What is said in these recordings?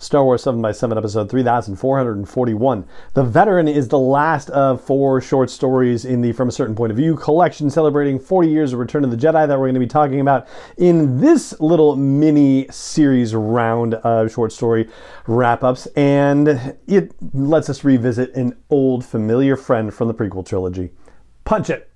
Star Wars 7x7, episode 3441. The Veteran is the last of 4 short stories in the From a Certain Point of View collection celebrating 40 years of Return of the Jedi that we're going to be talking about in this little mini series round of short story wrap-ups, and it lets us revisit an old familiar friend from the prequel trilogy. Punch it!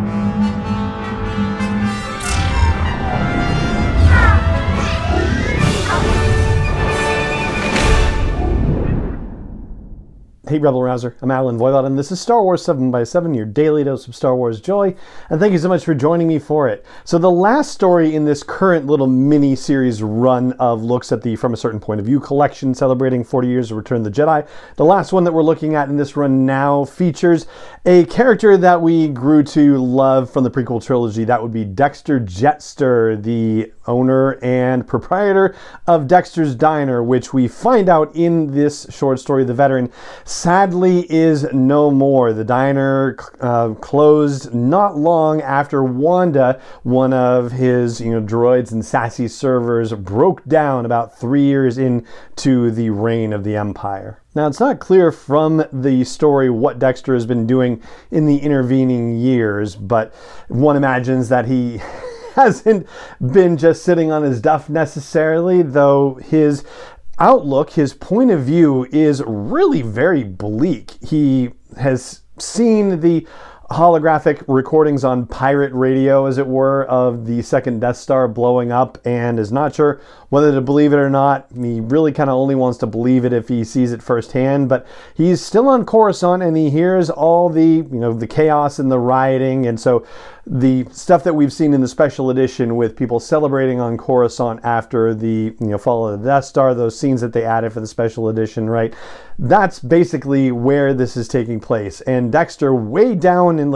Hey Rebel Rouser, I'm Alan Voivod, and this is Star Wars 7x7, your daily dose of Star Wars joy, and thank you so much for joining me for it. So the last story in this current little mini-series run of looks at the From a Certain Point of View collection celebrating 40 years of Return of the Jedi, the last one that we're looking at in this run now features a character that we grew to love from the prequel trilogy. That would be Dexter Jettster, the owner and proprietor of Dexter's Diner, which we find out in this short story, The Veteran, sadly is no more. The diner closed not long after Wanda, one of his droids and sassy servers, broke down about 3 years into the reign of the Empire. Now, it's not clear from the story what Dexter has been doing in the intervening years, but one imagines that he hasn't been just sitting on his duff necessarily, though his outlook, his point of view is really very bleak. He has seen the holographic recordings on pirate radio, as it were, of the second Death Star blowing up and is not sure whether to believe it or not. He really kind of only wants to believe it if he sees it firsthand, but he's still on Coruscant and he hears all the, the chaos and the rioting, and so the stuff that we've seen in the special edition with people celebrating on Coruscant after the fall of the Death Star, those scenes that they added for the special edition, right? That's basically where this is taking place. And Dexter, way down in the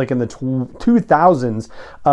2000s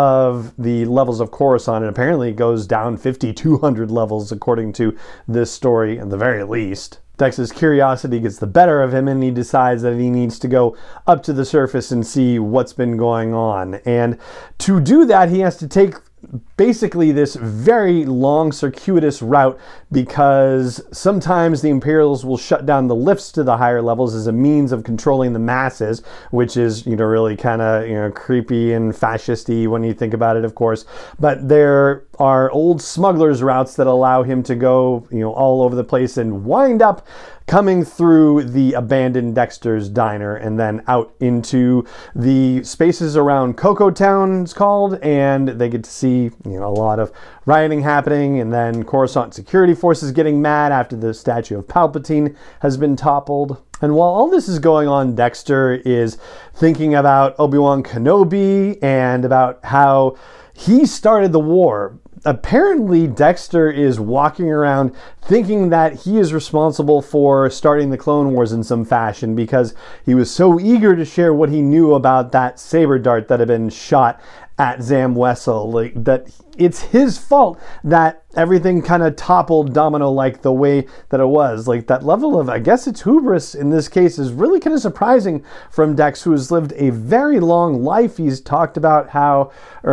of the levels of Coruscant, and apparently it goes down 5,200 levels according to this story at the very least. Dex's curiosity gets the better of him and he decides that he needs to go up to the surface and see what's been going on. And to do that, he has to take basically this very long circuitous route, because sometimes the Imperials will shut down the lifts to the higher levels as a means of controlling the masses, which is really kind of creepy and fascisty when you think about it, of course. But there are old smugglers routes that allow him to go all over the place and wind up coming through the abandoned Dexter's Diner and then out into the spaces around Cocoa Town, it's called, and they get to see a lot of rioting happening, and then Coruscant security forces getting mad after the statue of Palpatine has been toppled. And while all this is going on, Dexter is thinking about Obi-Wan Kenobi and about how he started the war. Apparently, Dexter is walking around thinking that he is responsible for starting the Clone Wars in some fashion, because he was so eager to share what he knew about that saber dart that had been shot at Zam Wesell, that it's his fault that everything kind of toppled domino-like the way that it was. That level of, I guess it's hubris in this case, is really kind of surprising from Dex, who has lived a very long life. He's talked about how,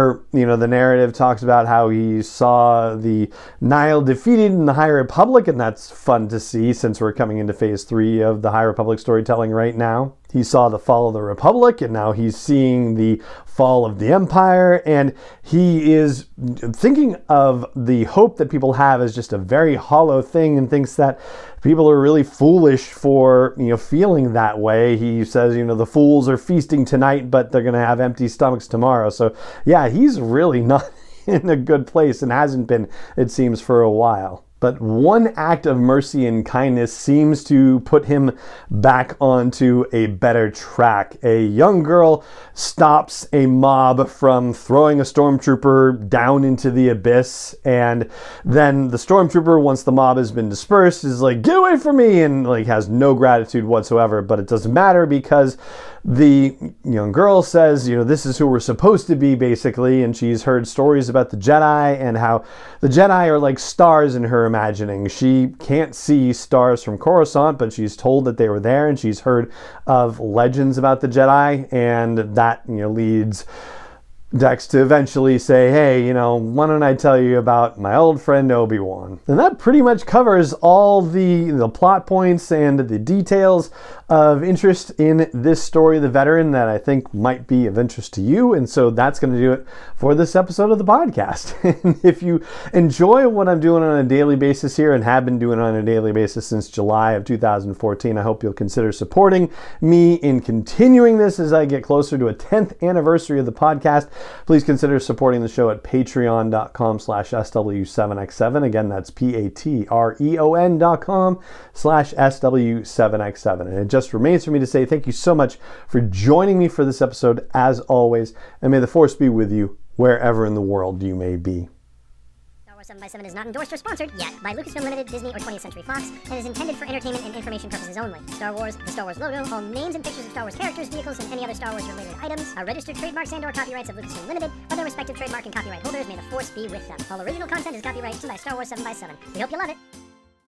the narrative talks about how he saw the Nihil defeated in the High Republic, and that's fun to see since we're coming into phase 3 of the High Republic storytelling right now. He saw the fall of the Republic, and now he's seeing the fall of the Empire, and he is thinking of the hope that people have as just a very hollow thing, and thinks that people are really foolish for feeling that way. He says the fools are feasting tonight, but they're going to have empty stomachs tomorrow. So yeah, he's really not in a good place and hasn't been, it seems, for a while. But one act of mercy and kindness seems to put him back onto a better track. A young girl stops a mob from throwing a stormtrooper down into the abyss, and then the stormtrooper, once the mob has been dispersed, is like, "Get away from me!" and has no gratitude whatsoever. But it doesn't matter, because the young girl says, this is who we're supposed to be, basically, and she's heard stories about the Jedi and how the Jedi are like stars in her imagining. She can't see stars from Coruscant, but she's told that they were there, and she's heard of legends about the Jedi, and that leads Dex to eventually say, hey, why don't I tell you about my old friend Obi-Wan? And that pretty much covers all the plot points and the details of interest in this story, The Veteran, that I think might be of interest to you. And so that's going to do it for this episode of the podcast. And if you enjoy what I'm doing on a daily basis here and have been doing on a daily basis since July of 2014, I hope you'll consider supporting me in continuing this as I get closer to a 10th anniversary of the podcast. Please consider supporting the show at patreon.com/SW7X7. Again, that's patreon.com/SW7X7. And it just remains for me to say thank you so much for joining me for this episode, as always, and may the Force be with you wherever in the world you may be. 7x7 is not endorsed or sponsored yet by Lucasfilm Limited, Disney, or 20th Century Fox, and is intended for entertainment and information purposes only. Star Wars, the Star Wars logo, all names and pictures of Star Wars characters, vehicles, and any other Star Wars related items are registered trademarks and/or copyrights of Lucasfilm Limited, or their respective trademark and copyright holders. May the Force be with them. All original content is copyrighted by Star Wars 7x7. We hope you love it.